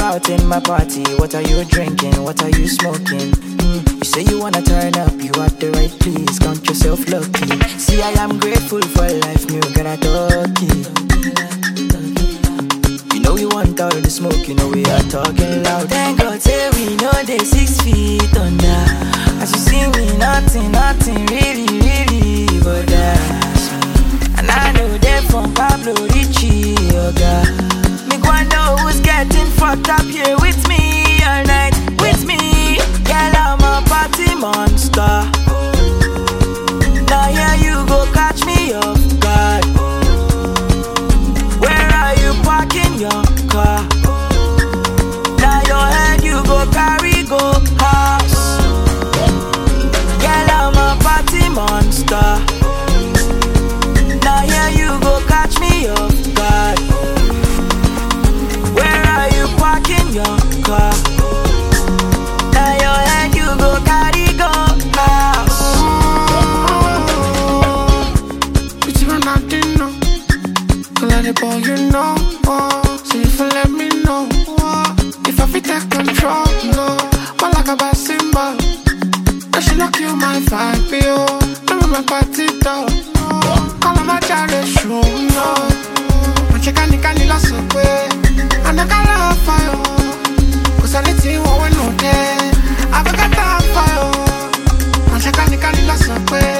out in my party. What are you drinking? What are you smoking? You say you wanna turn up, you at the right place. Count yourself lucky. See, I am grateful for life, me gonna talk it. You know we want all the smoke, you know we are talking loud. Thank God, say we know they 6 feet under. As you see me, nothing really, really but that's me. And I know they're from Pablo Ricci, oh God. Me wonder who's getting fucked up here with me all night, with me. Girl, I'm a party monster. Now here you go catch me off guard. Where are you parking your car? Now your head you go carry go house. Girl, I'm a party monster. Now here you go catch me off guard. Where are you parking your car? Now your head you go carry go house. It's even nothing, no. Let it go, you know. So if you let me know, if I fit take control, no. But like a bad symbol, I should not kill my vibe, yo. Don't my party dog. All of my challenge, no. My chicken can lost away. And I got love for you. Cause anything what we know there, I got time for you. My chicken can lost away.